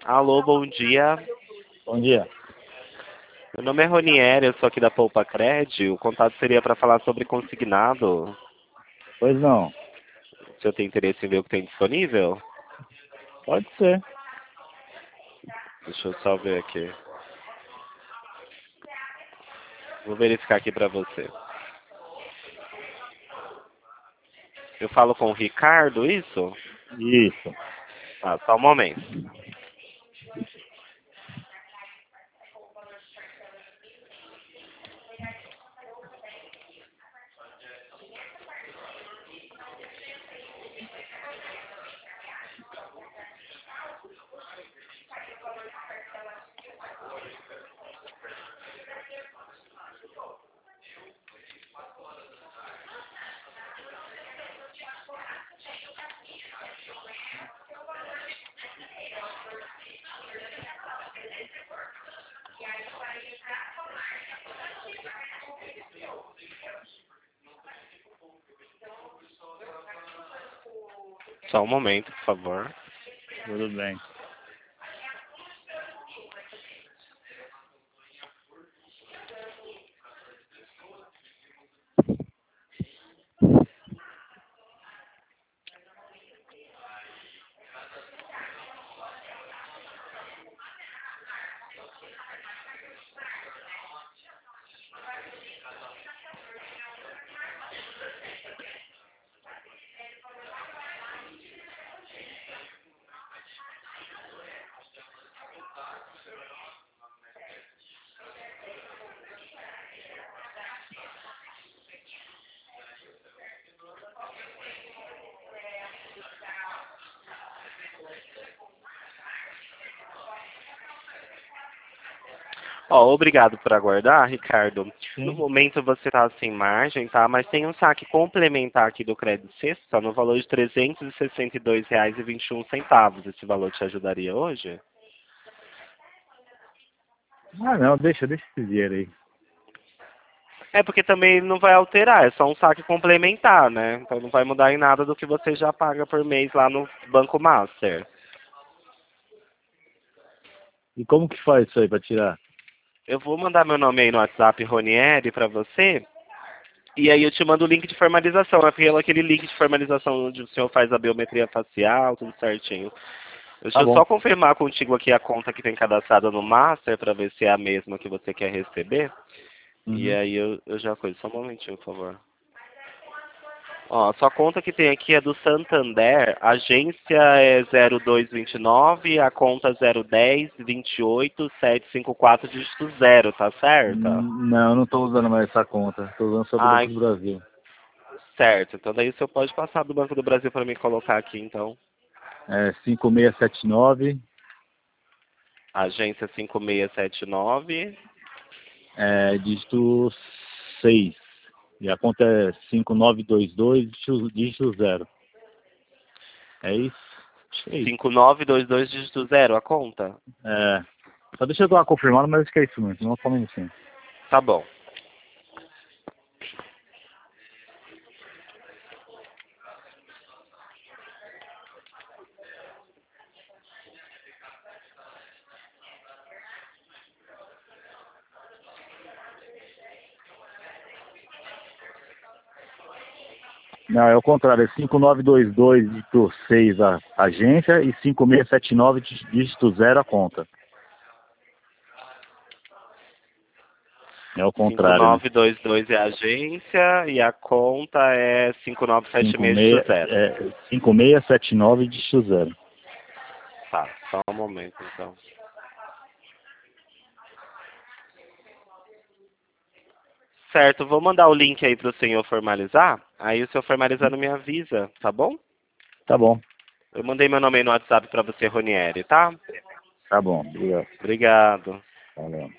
Alô, bom dia. Bom dia. Meu nome é Ronieri, eu sou aqui da Poupa Cred. O contato seria para falar sobre consignado. Pois não. O senhor tem interesse em ver o que tem disponível? Pode ser. Deixa eu só ver aqui. Vou verificar aqui para você. Eu falo com o Ricardo, isso? Isso. Tá, só um momento. Só um momento, por favor. Tudo bem. Ó, obrigado por aguardar, Ricardo. No Sim. momento você está sem margem, tá? Mas tem um saque complementar aqui do crédito sexto, tá? No valor de R$ 362,21. Esse valor te ajudaria hoje? Ah, não. Deixa esse dinheiro aí. É porque também não vai alterar, é só um saque complementar, né? Então não vai mudar em nada do que você já paga por mês lá no Banco Master. E como que faz isso aí pra tirar? Eu vou mandar meu nome aí no WhatsApp, Ronieri, para você. E aí eu te mando o link de formalização. É pelo aquele link de formalização onde o senhor faz a biometria facial, tudo certinho. Deixa Tá eu bom. só confirmar contigo aqui a conta que tem cadastrada no Master para ver se é a mesma que você quer receber. E Uhum. aí eu já coisa. Só um momentinho, por favor. Ó, sua conta que tem aqui é do Santander, a agência é 0229, a conta 010 28 754 dígito 0, tá certa? Não, não tô usando mais essa conta. Tô usando só do Banco Ai, do Brasil. certo. Então daí o senhor pode passar do Banco do Brasil para me colocar aqui, então. É 5679, Agência 5679. dígito 6. E a conta é 5922, dígito 0. É isso? Acho que é isso. 5922 dígito 0, a conta? É. Só deixa eu dar uma confirmada, mas acho que é isso mesmo. Não falando assim. Tá bom. Não, é o contrário. É 5922, dígito 6 a agência e 5679, dígito 0 a conta. É o contrário, né? 5922 é a agência e a conta é 5976 dígito 56, 0. 5679, dígito 0. Tá, só um momento então. Certo, vou mandar o link aí para o senhor formalizar. Aí o senhor formalizando me avisa, tá bom? Tá bom, Eu mandei meu nome aí no WhatsApp para você, Ronieri, tá? tá bom. Obrigado. Obrigado. Valeu.